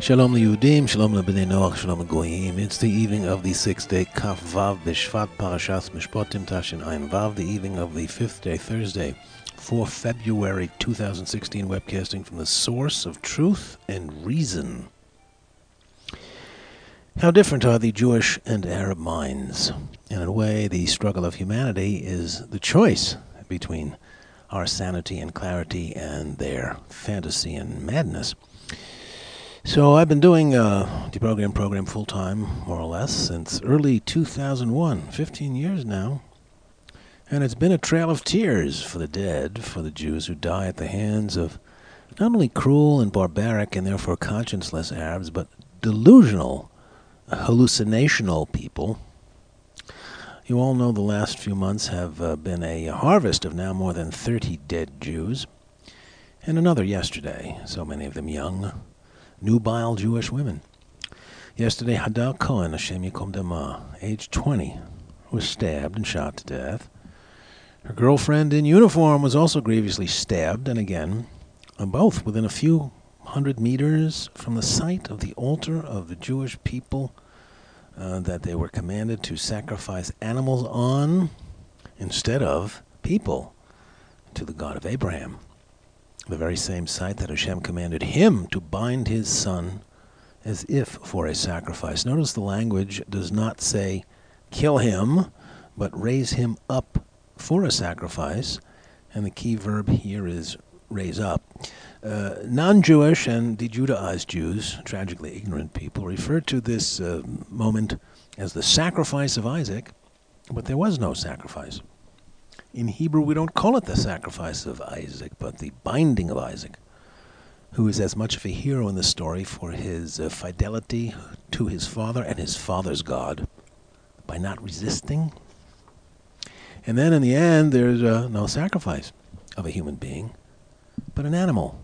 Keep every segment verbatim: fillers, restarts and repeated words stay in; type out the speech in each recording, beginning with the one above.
Shalom liyudim, shalom lebnei Noach, shalom legoyim. It's the evening of the sixth day, Kaf Vav B'Shvat Parashas Mishpatim Tashin Ayin Vav, the evening of the fifth day, Thursday, fourth of February two thousand sixteen, webcasting from the source of truth and reason. How different are the Jewish and Arab minds? In a way, the struggle of humanity is the choice between our sanity and clarity and their fantasy and madness. So I've been doing uh, the program program full-time, more or less, since early two thousand one, fifteen years now. And it's been a trail of tears for the dead, for the Jews who die at the hands of not only cruel and barbaric and therefore conscienceless Arabs, but delusional, hallucinational people. You all know the last few months have uh, been a harvest of now more than thirty dead Jews, and another yesterday, so many of them young, nubile Jewish women. Yesterday, Hadar Cohen, Hashem Yikom Dama, age twenty, was stabbed and shot to death. Her girlfriend in uniform was also grievously stabbed, and again, both within a few hundred meters from the site of the altar of the Jewish people uh, that they were commanded to sacrifice animals on instead of people to the God of Abraham. The very same site that Hashem commanded him to bind his son as if for a sacrifice. Notice the language does not say kill him, but raise him up for a sacrifice, and the key verb here is raise up. Uh, non-Jewish and de-Judaized Jews, tragically ignorant people, refer to this uh, moment as the sacrifice of Isaac, but there was no sacrifice. In Hebrew, we don't call it the sacrifice of Isaac, but the binding of Isaac, who is as much of a hero in the story for his uh, fidelity to his father and his father's God by not resisting. And then in the end, there's uh, no sacrifice of a human being, but an animal.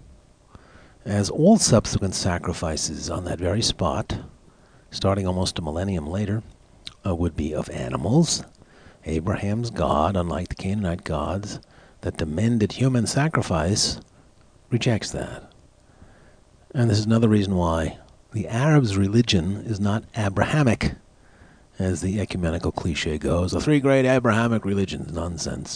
As all subsequent sacrifices on that very spot, starting almost a millennium later, uh, would be of animals. Abraham's God, unlike the Canaanite gods that demanded human sacrifice, rejects that. And this is another reason why the Arabs' religion is not Abrahamic, as the ecumenical cliche goes. The three great Abrahamic religions, nonsense.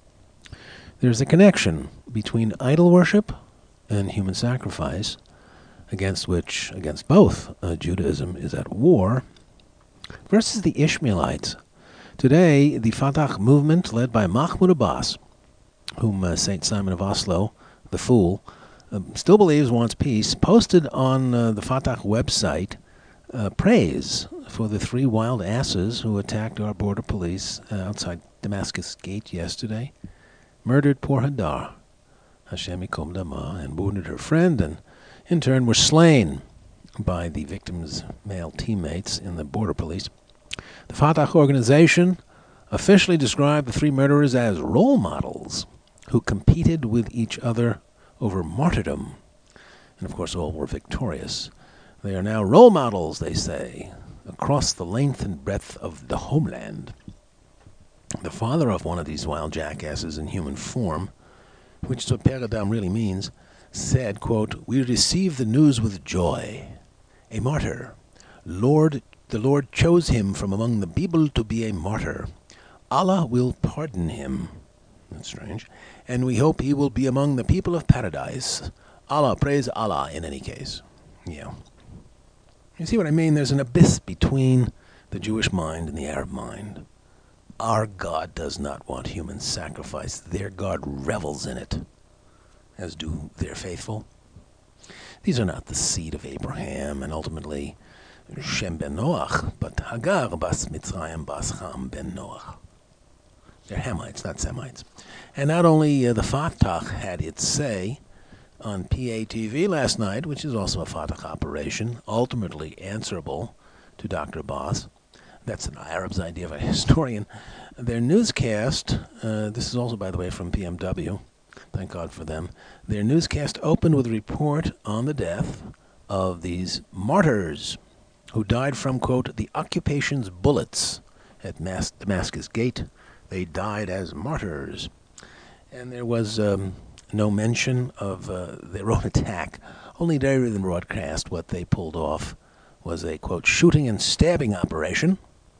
There's a connection between idol worship and human sacrifice, against which, against both, uh, Judaism is at war, versus the Ishmaelites. Today, the Fatah movement, led by Mahmoud Abbas, whom uh, Saint Simon of Oslo, the fool, uh, still believes wants peace, posted on uh, the Fatah website uh, praise for the three wild asses who attacked our border police uh, outside Damascus Gate yesterday, murdered poor Hadar, Hashem Yikom Dama, and wounded her friend, and in turn were slain by the victim's male teammates in the border police. The Fatah organization officially described the three murderers as role models who competed with each other over martyrdom. And of course, all were victorious. They are now role models, they say, across the length and breadth of the homeland. The father of one of these wild jackasses in human form, which is what Peradam really means, said, quote, "We receive the news with joy. A martyr. Lord The Lord chose him from among the people to be a martyr. Allah will pardon him." That's strange. "And we hope he will be among the people of paradise. Allah, praise Allah in any case." Yeah. You see what I mean? There's an abyss between the Jewish mind and the Arab mind. Our God does not want human sacrifice. Their God revels in it, as do their faithful. These are not the seed of Abraham and ultimately Shem ben Noach, but Hagar bas Mitzrayim bas Ham ben Noach. They're Hamites, not Semites. And not only uh, the Fatah had its say on P A T V last night, which is also a Fatah operation, ultimately answerable to Doctor Abbas. That's an Arab's idea of a historian. Their newscast, uh, this is also, by the way, from P M W, thank God for them. Their newscast opened with a report on the death of these martyrs who died from, quote, the occupation's bullets at Mas- Damascus Gate. They died as martyrs. And there was um, no mention of uh, their own attack only later than broadcast what they pulled off was a, quote, shooting and stabbing operation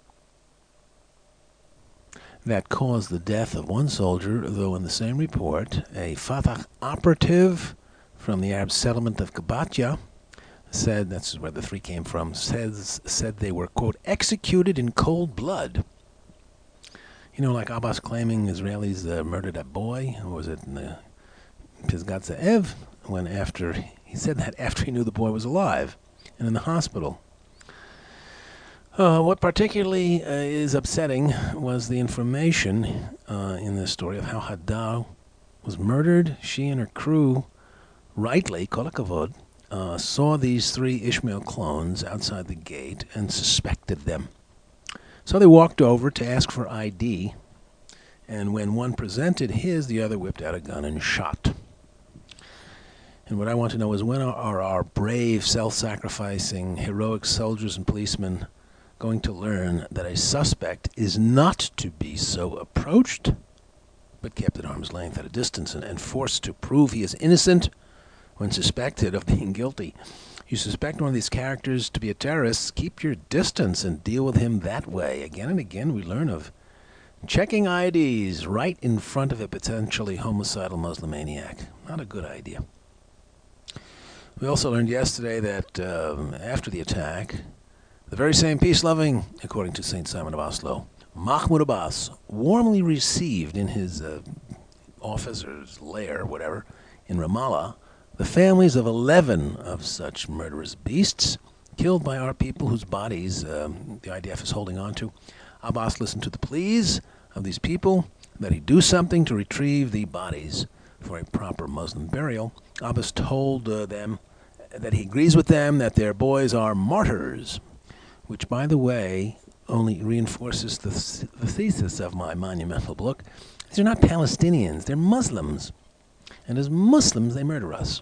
that caused the death of one soldier, though in the same report, a Fatah operative from the Arab settlement of Qabatya said, that's where the three came from, says, said they were, quote, executed in cold blood. You know, like Abbas claiming Israelis uh, murdered a boy, or was it in the Pisgat Ze'ev, when after, he said that after he knew the boy was alive and in the hospital. Uh, what particularly uh, is upsetting was the information uh, in this story of how Hadar was murdered. She and her crew, rightly, kol hakavod, uh, saw these three Ishmael clones outside the gate and suspected them. So they walked over to ask for I D, and when one presented his, the other whipped out a gun and shot. And what I want to know is, when are, are our brave, self-sacrificing, heroic soldiers and policemen going to learn that a suspect is not to be so approached, but kept at arm's length at a distance and, and forced to prove he is innocent when suspected of being guilty? You suspect one of these characters to be a terrorist, keep your distance and deal with him that way. Again and again we learn of checking I Ds right in front of a potentially homicidal Muslim maniac. Not a good idea. We also learned yesterday that um, after the attack, the very same peace-loving, according to Saint Simon of Oslo, Mahmoud Abbas, warmly received in his uh, office or his lair, whatever, in Ramallah, the families of eleven of such murderous beasts killed by our people whose bodies um, the I D F is holding on to. Abbas listened to the pleas of these people that he do something to retrieve the bodies for a proper Muslim burial. Abbas told uh, them that he agrees with them that their boys are martyrs, which, by the way, only reinforces the, th- the thesis of my monumental book. These are not Palestinians, they're Muslims. And as Muslims, they murder us.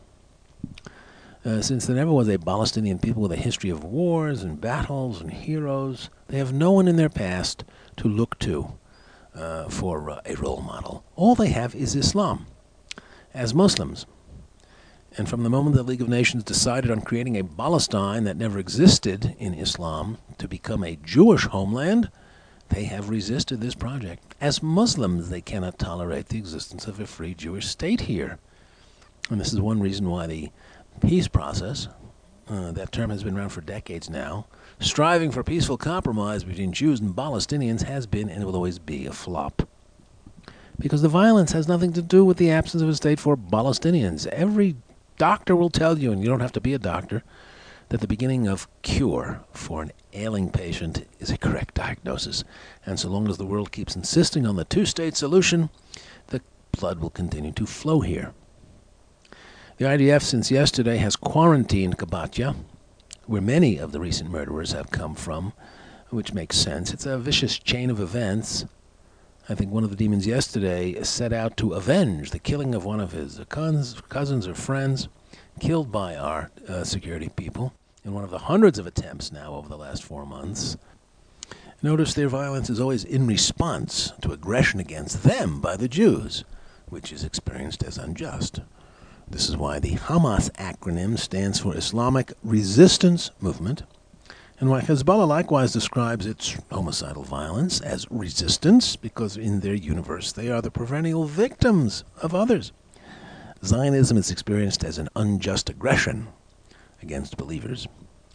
Uh, since there never was a Palestinian people with a history of wars and battles and heroes, they have no one in their past to look to uh, for uh, a role model. All they have is Islam as Muslims. And from the moment the League of Nations decided on creating a Palestine that never existed in Islam to become a Jewish homeland, they have resisted this project. As Muslims, they cannot tolerate the existence of a free Jewish state here. And this is one reason why the peace process, uh, that term has been around for decades now, striving for peaceful compromise between Jews and Palestinians, has been and will always be a flop. Because the violence has nothing to do with the absence of a state for Palestinians. Every doctor will tell you, and you don't have to be a doctor, that the beginning of cure for an ailing patient is a correct diagnosis. And so long as the world keeps insisting on the two-state solution, the blood will continue to flow here. The I D F, since yesterday, has quarantined Qabatya, where many of the recent murderers have come from, which makes sense. It's a vicious chain of events. I think one of the demons yesterday set out to avenge the killing of one of his cousins or friends, killed by our uh, security people in one of the hundreds of attempts now over the last four months. Notice their violence is always in response to aggression against them by the Jews, which is experienced as unjust. This is why the Hamas acronym stands for Islamic Resistance Movement, and why Hezbollah likewise describes its homicidal violence as resistance, because in their universe they are the perennial victims of others. Zionism is experienced as an unjust aggression against believers.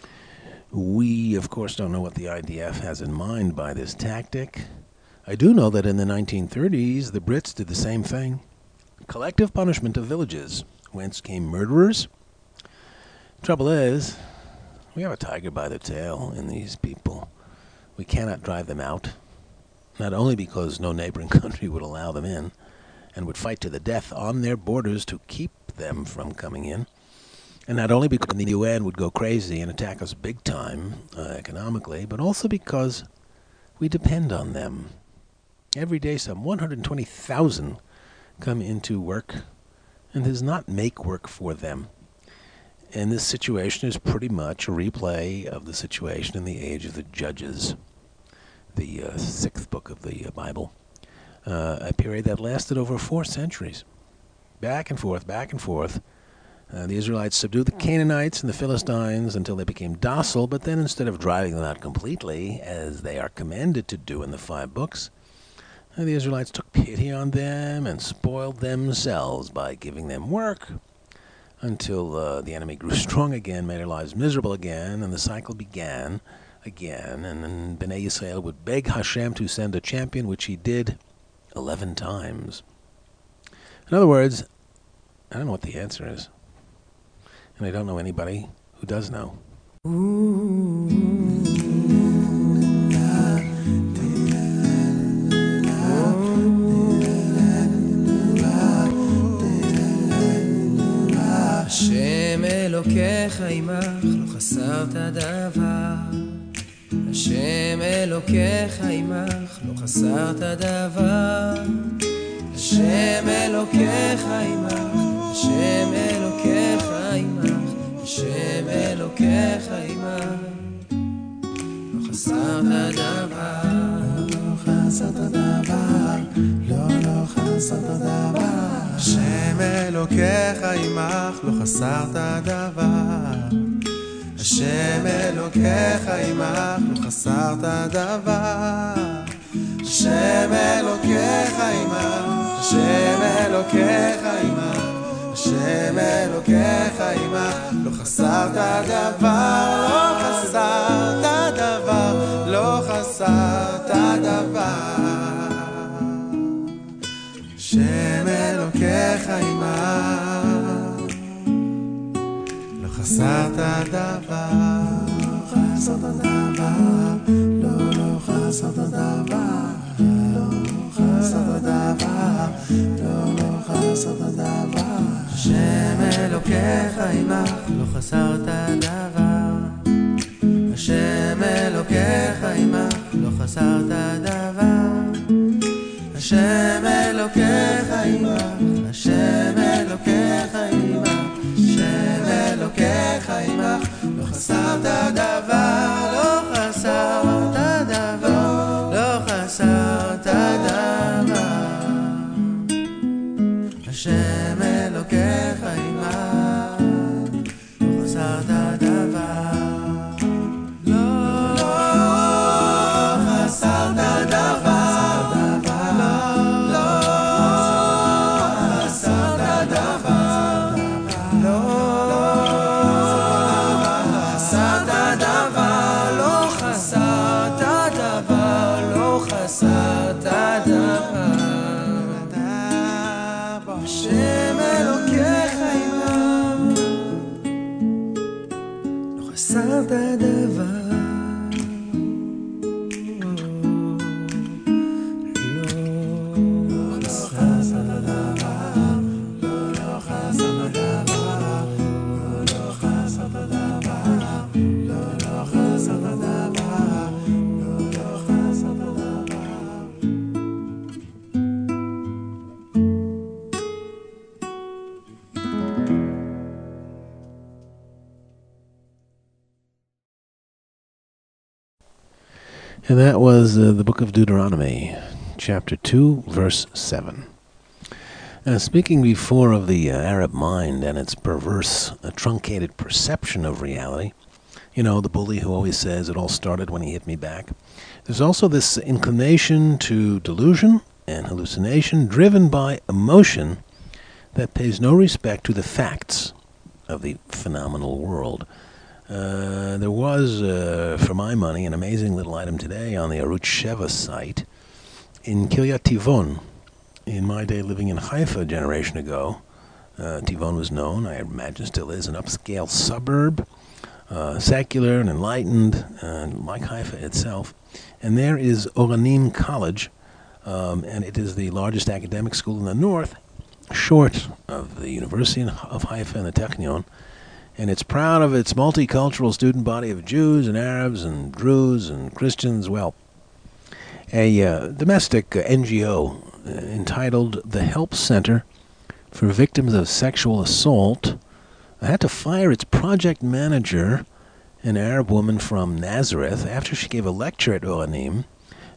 We, of course, don't know what the I D F has in mind by this tactic. I do know that in the nineteen thirties, the Brits did the same thing. Collective punishment of villages, whence came murderers. Trouble is, we have a tiger by the tail in these people. We cannot drive them out, not only because no neighboring country would allow them in and would fight to the death on their borders to keep them from coming in, and not only because the U N would go crazy and attack us big time uh, economically, but also because we depend on them. Every day some one hundred twenty thousand come into work, and does not make work for them. And this situation is pretty much a replay of the situation in the age of the Judges, the uh, sixth book of the uh, Bible, uh, a period that lasted over four centuries. Back and forth, back and forth, Uh, the Israelites subdued the Canaanites and the Philistines until they became docile, but then instead of driving them out completely, as they are commanded to do in the five books, uh, the Israelites took pity on them and spoiled themselves by giving them work until uh, the enemy grew strong again, made their lives miserable again, and the cycle began again. And then Bnei Yisrael would beg Hashem to send a champion, which he did eleven times. In other words, I don't know what the answer is. And I don't know anybody who does know. השם אלוקיך עמך, לא חסרת דבר. השם אלוקיך עמך, לא חסרת דבר. השם אלוקיך עמך, השם אלוקיך עמך, השם אלוקיך עמך, לא חסרת דבר, לא חסרת דבר, לא לא חסרת דבר. השם אלוקיך עמך, לא חסרת דבר. השם אלוקיך עמך, לא חסרת דבר. השם אלוקיך עמך, השם אלוקיך עמך, השם אלוקיך עמך, לא חסרת דבר, לא חסרת דבר, לא חסרת דבר. השם אלוקיך עמך, לא חסרת דבר, לא חסרת דבר, לא לא חסרת דבר, לא חסרת דבר, לא לא חסרת דבר. השם אלוקיך עמך, לא חסרת דבר. השם אלוקיך עמך, לא חסרת דבר. השם אלוקיך עמך, השם אלוקיך עמך, השם אלוקיך עמך, לא חסרת דבר, לא חסרת דבר, לא חסרת דבר. השם אלוקיך עמך, לא חסרת דבר, לא חסרת דבר. And that was uh, the book of Deuteronomy, chapter two, verse seven. Uh, speaking before of the uh, Arab mind and its perverse, uh, truncated perception of reality, you know, the bully who always says it all started when he hit me back, there's also this inclination to delusion and hallucination driven by emotion that pays no respect to the facts of the phenomenal world. Uh, there was, uh, for my money, an amazing little item today on the Arutz Sheva site in Kiryat Tivon. In my day, living in Haifa a generation ago, uh, Tivon was known, I imagine still is, an upscale suburb, uh, secular and enlightened, uh, like Haifa itself. And there is Oranim College, um, and it is the largest academic school in the north, short of the University of Haifa and the Technion. And it's proud of its multicultural student body of Jews and Arabs and Druze and Christians. Well, a uh, domestic uh, N G O uh, entitled the Help Center for Victims of Sexual Assault had to fire its project manager, an Arab woman from Nazareth, after she gave a lecture at Oranim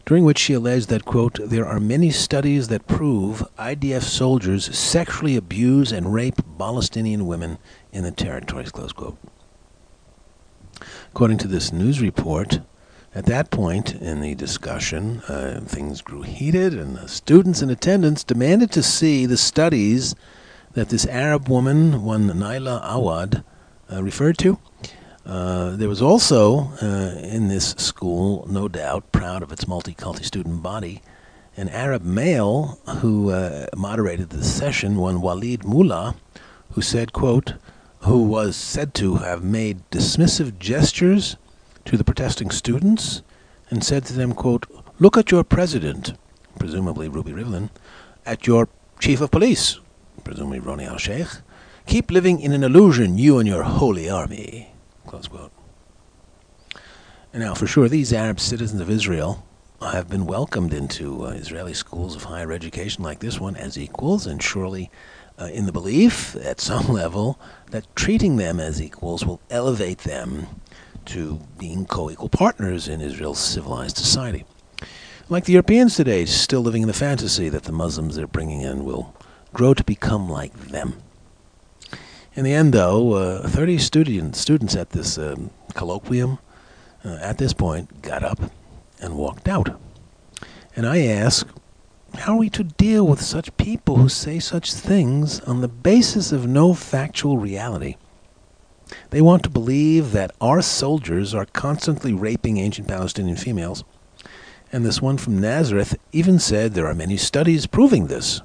during which she alleged that, quote, there are many studies that prove I D F soldiers sexually abuse and rape Palestinian women in the territories, close quote. According to this news report, at that point in the discussion, uh, things grew heated, and the students in attendance demanded to see the studies that this Arab woman, one Naila Awad, uh, referred to. Uh, there was also, uh, in this school, no doubt, proud of its multicultural student body, an Arab male who uh, moderated the session, one Walid Mullah, who said, quote, who was said to have made dismissive gestures to the protesting students and said to them, quote, look at your president, presumably Ruby Rivlin, at your chief of police, presumably Roni al-Sheikh. Keep living in an illusion, you and your holy army, close quote. And now, for sure, these Arab citizens of Israel have been welcomed into uh, Israeli schools of higher education like this one as equals, and surely uh, in the belief, at some level, that treating them as equals will elevate them to being co-equal partners in Israel's civilized society. Like the Europeans today, still living in the fantasy that the Muslims they're bringing in will grow to become like them. In the end, though, uh, thirty student, students at this um, colloquium, uh, at this point, got up and walked out. And I ask, how are we to deal with such people who say such things on the basis of no factual reality? They want to believe that our soldiers are constantly raping ancient Palestinian females, and this one from Nazareth even said there are many studies proving this.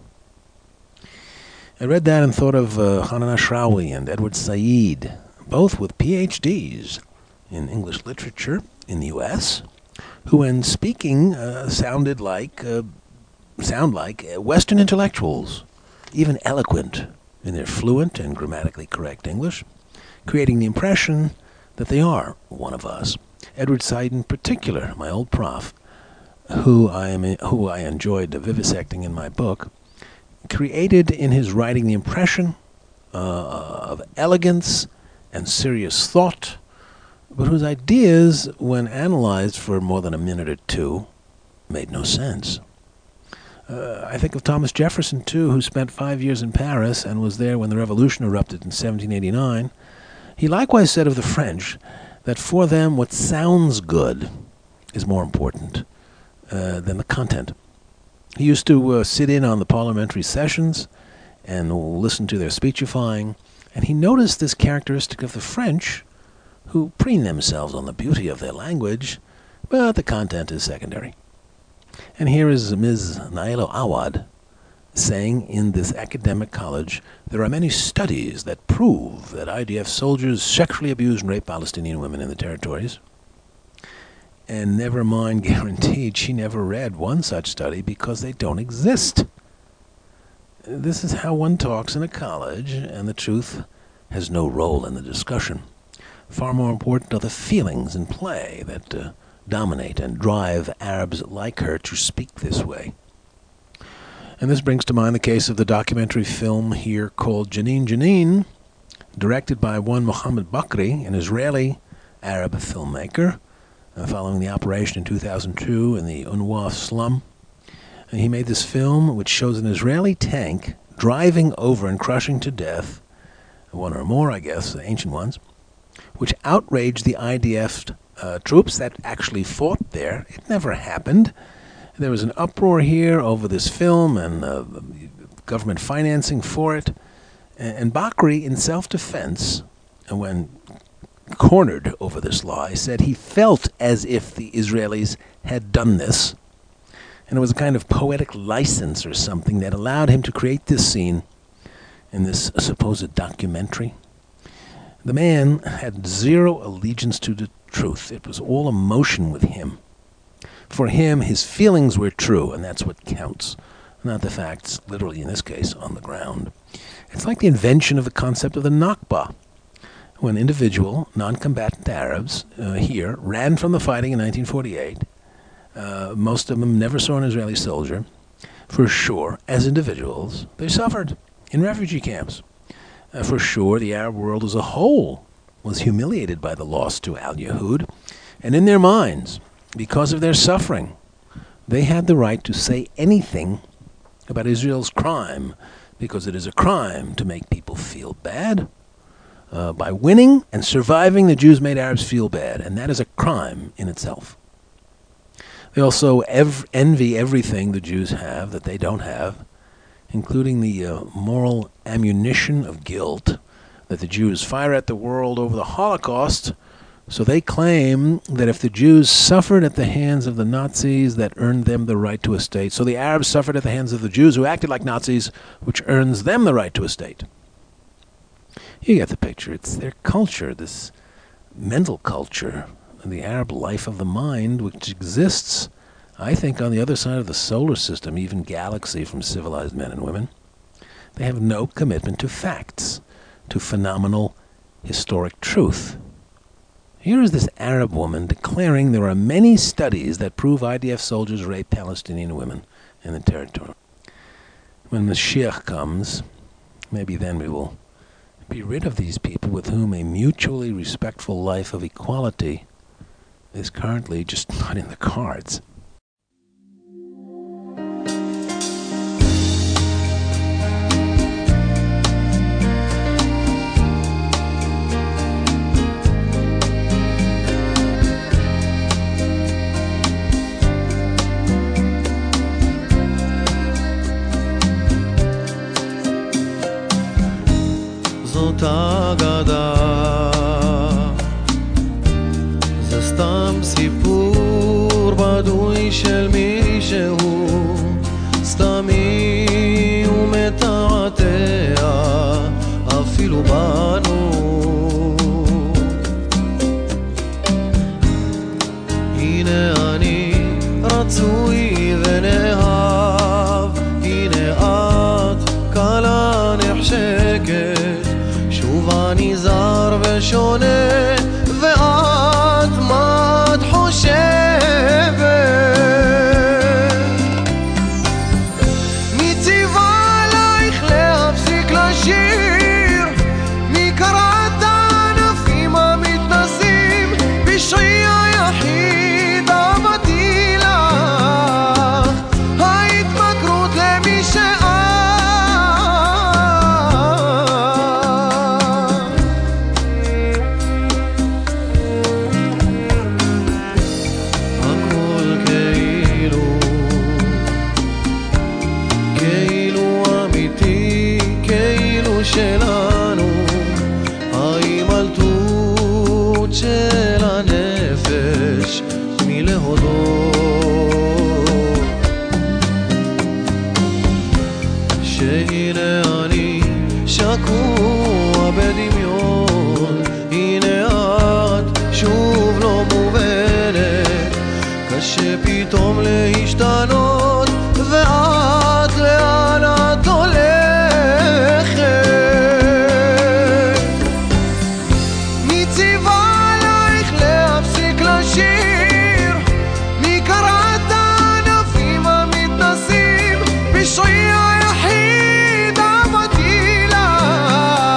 I read that and thought of uh, Hanan Ashrawi and Edward Said, both with P H Ds in English literature in the U S, who, when speaking, uh, sounded like uh, sound like Western intellectuals, even eloquent in their fluent and grammatically correct English, creating the impression that they are one of us. Edward Said, in particular, my old prof, who I am, who I enjoyed vivisecting in my book, created in his writing the impression uh, of elegance and serious thought, but whose ideas, when analyzed for more than a minute or two, made no sense. Uh, I think of Thomas Jefferson, too, who spent five years in Paris and was there when the revolution erupted in seventeen eighty-nine. He likewise said of the French that for them what sounds good is more important uh, than the content. He used to uh, sit in on the parliamentary sessions and listen to their speechifying, and he noticed this characteristic of the French, who preen themselves on the beauty of their language, but the content is secondary. And here is Miz Naila Awad saying in this academic college, there are many studies that prove that I D F soldiers sexually abuse and rape Palestinian women in the territories. And never mind guaranteed, she never read one such study because they don't exist. This is how one talks in a college, and the truth has no role in the discussion. Far more important are the feelings in play that uh, dominate and drive Arabs like her to speak this way. And this brings to mind the case of the documentary film here called Janine Janine, directed by one Mohammed Bakri, an Israeli Arab filmmaker, uh, following the operation in two thousand two in the Unwaf slum. And he made this film which shows an Israeli tank driving over and crushing to death, one or more, I guess, ancient ones, which outraged the I D F uh, troops that actually fought there. It never happened. There was an uproar here over this film and uh, government financing for it. And, and Bakri, in self-defense, when cornered over this lie, said he felt as if the Israelis had done this. And it was a kind of poetic license or something that allowed him to create this scene in this supposed documentary. The man had zero allegiance to the truth. It was all emotion with him. For him, his feelings were true, and that's what counts, not the facts, literally in this case, on the ground. It's like the invention of the concept of the Nakba, when individual, non-combatant Arabs uh, here ran from the fighting in nineteen forty-eight. Uh, most of them never saw an Israeli soldier. For sure, as individuals, they suffered in refugee camps. Uh, for sure, the Arab world as a whole was humiliated by the loss to Al-Yahud, and in their minds, because of their suffering, they had the right to say anything about Israel's crime, because it is a crime to make people feel bad. Uh, by winning and surviving, the Jews made Arabs feel bad, and that is a crime in itself. They also ev- envy everything the Jews have that they don't have, including the uh, moral ammunition of guilt that the Jews fire at the world over the Holocaust. So they claim that if the Jews suffered at the hands of the Nazis, that earned them the right to a state. So the Arabs suffered at the hands of the Jews who acted like Nazis, which earns them the right to a state. You get the picture. It's their culture, this mental culture, the Arab life of the mind, which exists, I think, on the other side of the solar system, even galaxy, from civilized men and women. They have no commitment to facts, to phenomenal historic truth. Here is this Arab woman declaring there are many studies that prove I D F soldiers rape Palestinian women in the territory. When Mashiach comes, maybe then we will be rid of these people with whom a mutually respectful life of equality is currently just not in the cards. זאת אגדה, זה סתם סיפור בדוי של מישהו סתמי ומתעתע אפילו בנו. הנה אני רצוי ונאהב, הנה את קלה נחשקת, שוב אני זר ושונה, ואת מה את חושבת? מי ציווה עלייך להפסיק לשיר? מי קרא את הענפים המתנסים? בשעי היחיד עבדתי לך, ההתמכרות למי שאת. שלנו, ההימלטות של הנפש מלהודות שהנה אני שקוע בדמיון, הנה את שוב לא מובנת, קשה פתאום להשתנות, ואת לאן את הולכת? בשעי היחיד עבדתי לך,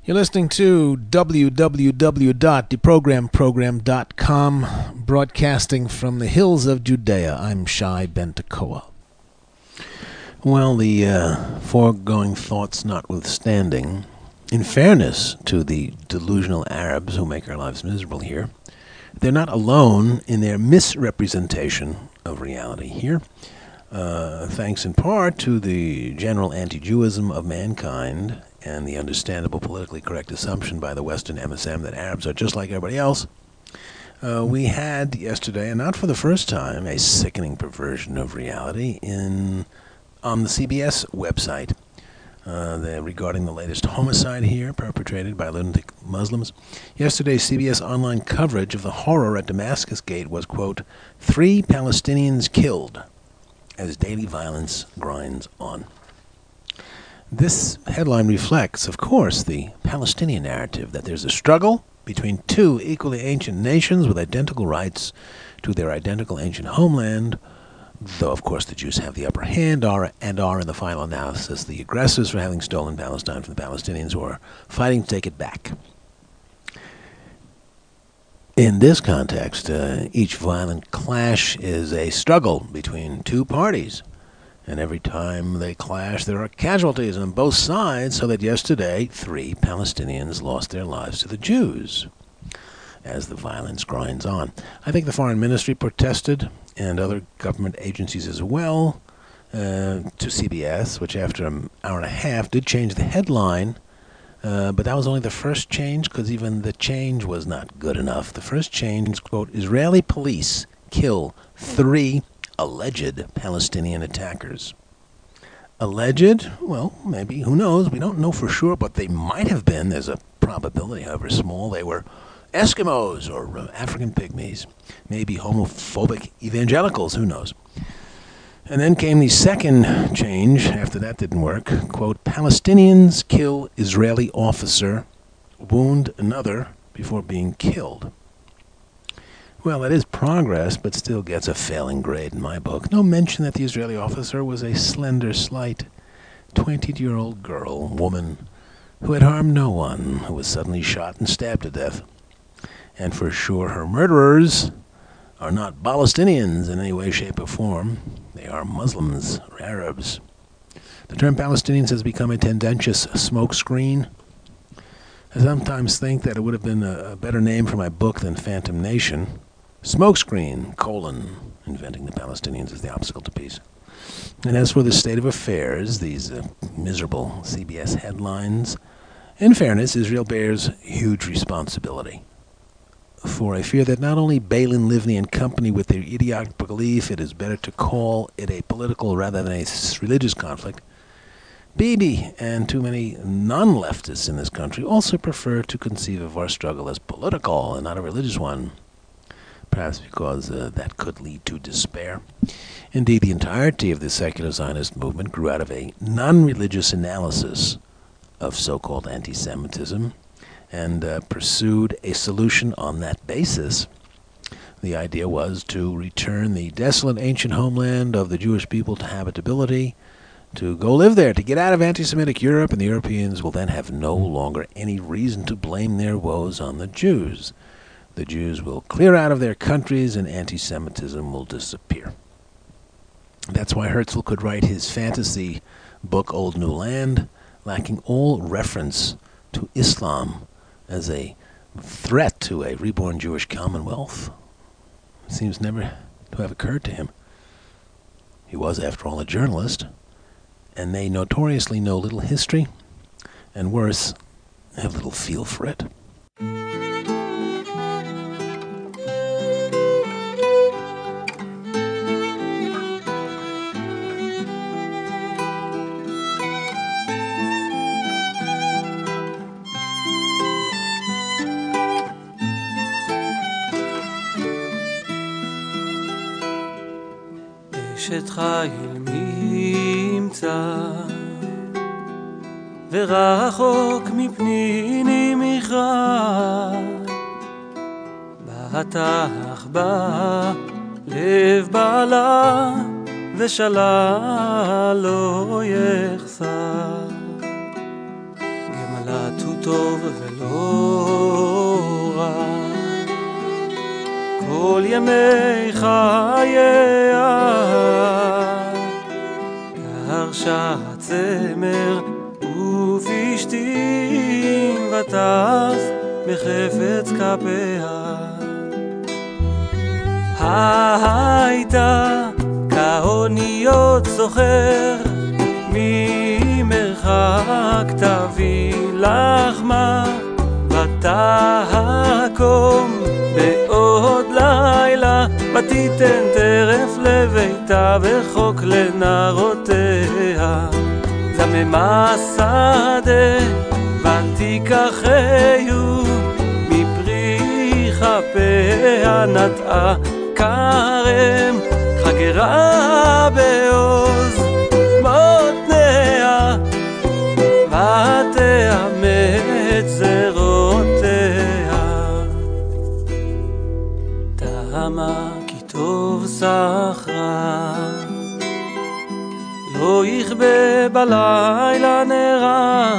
You're listening to w w w dot the program program dot com, broadcasting from the hills of Judea. I'm Shai Ben Tekoa. Well, the uh, foregoing thoughts notwithstanding, in fairness to the delusional Arabs who make our lives miserable here, they're not alone in their misrepresentation of reality here, uh, thanks in part to the general anti-Jewism of mankind and the understandable politically correct assumption by the Western M S M that Arabs are just like everybody else. Uh, we had yesterday, and not for the first time, a sickening perversion of reality in on the C B S website uh, the, regarding the latest homicide here perpetrated by lunatic Muslims. Yesterday's C B S online coverage of the horror at Damascus Gate was, quote, three Palestinians killed as daily violence grinds on. This headline reflects, of course, the Palestinian narrative that there's a struggle between two equally ancient nations with identical rights to their identical ancient homeland, though, of course, the Jews have the upper hand are, and are, in the final analysis, the aggressors for having stolen Palestine from the Palestinians who are fighting to take it back. In this context, uh, each violent clash is a struggle between two parties. And every time they clash, there are casualties on both sides, so that yesterday, three Palestinians lost their lives to the Jews as the violence grinds on. I think the Foreign Ministry protested, and other government agencies as well, uh, to C B S, which after an hour and a half did change the headline, uh, but that was only the first change, because even the change was not good enough. The first change, quote, Israeli police kill three alleged Palestinian attackers. Alleged? Well, maybe. Who knows? We don't know for sure, but they might have been. There's a probability, however small. They were Eskimos or uh, African pygmies. Maybe homophobic evangelicals. Who knows? And then came the second change. After that didn't work. Quote, Palestinians kill Israeli officer, wound another before being killed. Well, that is progress, but still gets a failing grade in my book. No mention that the Israeli officer was a slender, slight, twenty-year-old girl, woman, who had harmed no one, who was suddenly shot and stabbed to death. And for sure her murderers are not Palestinians in any way, shape, or form. They are Muslims or Arabs. The term Palestinians has become a tendentious smokescreen. I sometimes think that it would have been a, a better name for my book than Phantom Nation. Smokescreen, colon, inventing the Palestinians as the obstacle to peace. And as for the state of affairs, these uh, miserable C B S headlines, in fairness, Israel bears huge responsibility. For I fear that not only Balin, Livni, and company with their idiotic belief it is better to call it a political rather than a religious conflict, Bibi and too many non-leftists in this country also prefer to conceive of our struggle as political and not a religious one, perhaps because uh, that could lead to despair. Indeed, the entirety of the secular Zionist movement grew out of a non-religious analysis of so-called anti-Semitism and uh, pursued a solution on that basis. The idea was to return the desolate ancient homeland of the Jewish people to habitability, to go live there, to get out of anti-Semitic Europe, and the Europeans will then have no longer any reason to blame their woes on the Jews. The Jews will clear out of their countries and anti-Semitism will disappear. That's why Herzl could write his fantasy book, Old New Land, lacking all reference to Islam as a threat to a reborn Jewish commonwealth. It seems never to have occurred to him. He was, after all, a journalist, and they notoriously know little history, and worse, have little feel for it. אשת חיל מימצא ורחוק מפניני מכרז בטח בה לב בעלה ושלל לא יחסר גמלה תות טוב ולא רע. כל ימי חייה גרשה הצמר ופשתים וטף בחפץ כפיה. הייתה כאוניות סוחר ממרחק תביא לחמה ותקום בעוד לילה ותיתן טרף לביתה וחוק לנערותיה. זממה שדה ותיקחהו מפרי כפיה נטעה כרם חגרה בעוז מותניה ותאמץ זרועותיה. טעמה כי טוב שכרה לא יכבה בלילה נרה.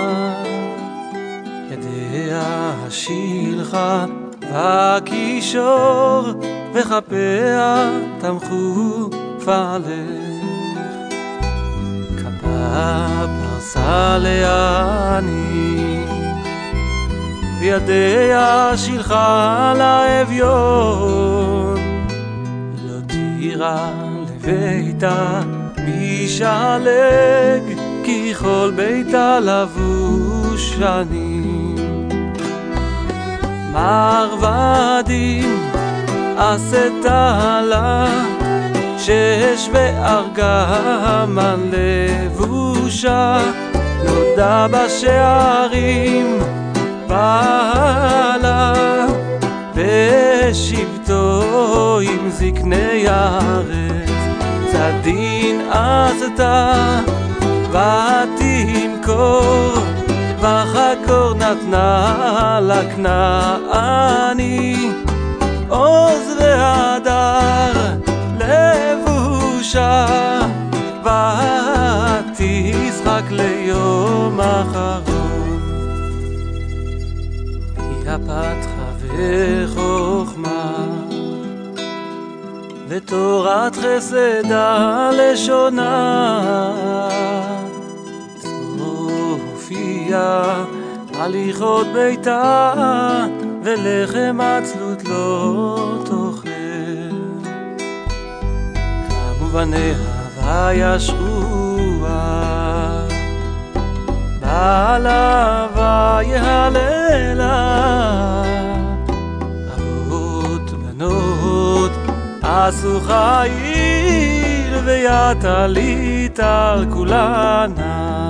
ידיה השילחה וקישור וכפיה תמכו פעלך. כפה פרסה לעני וידיה שילחה לאביון. לא תירא לביתה משעלג כי כל ביתה לבוש עני. מרבדים עשתה לה שש וארגמן לבושה. נודע בשערים בעלה בשבטו עם זקני הארץ. צדין עשתה ותמכור וחקור נתנה לכנעני. עוז והדר לבושה ותשחק ליום אחרון. היא פתחה וחוכמה ותורת חסד הלשונה. צופיה הליכות ביתה ולחם עצלות לא תאכל. קמו בניה וישרוה בעלה ויהללה. אבות בנות עשו חיל ויתלית על כולנה.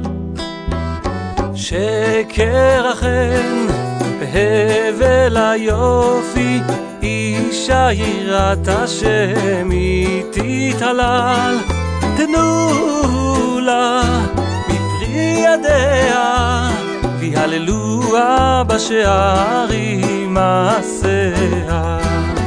שקר החן בהבל היופי אישה יראת השם היא תתהלל. תנו לה מפרי ידיה ויהללוה בשערים מעשיה.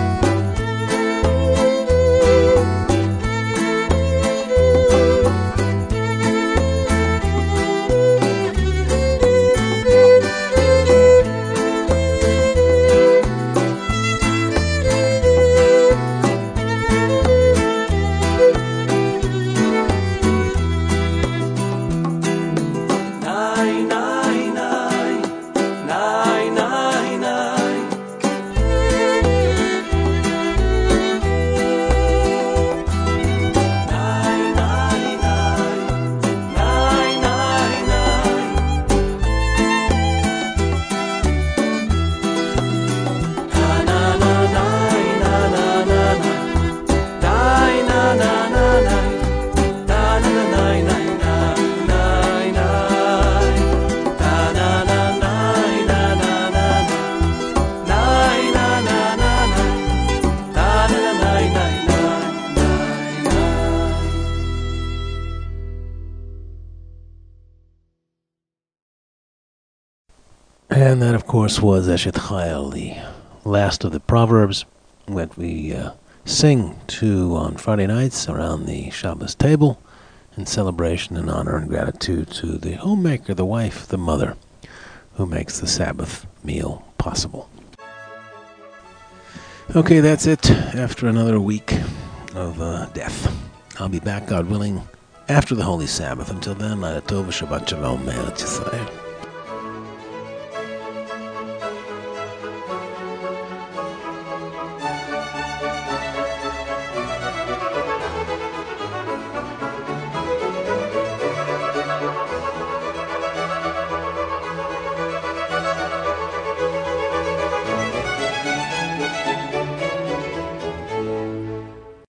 And that, of course, was Eshet Chayil, the last of the Proverbs that we uh, sing to on Friday nights around the Shabbos table in celebration and honor and gratitude to the homemaker, the wife, the mother, who makes the Sabbath meal possible. Okay, that's it. After another week of uh, death, I'll be back, God willing, after the Holy Sabbath. Until then, Leila Tova, Shabbat Shalom, Me'eretz Yisrael.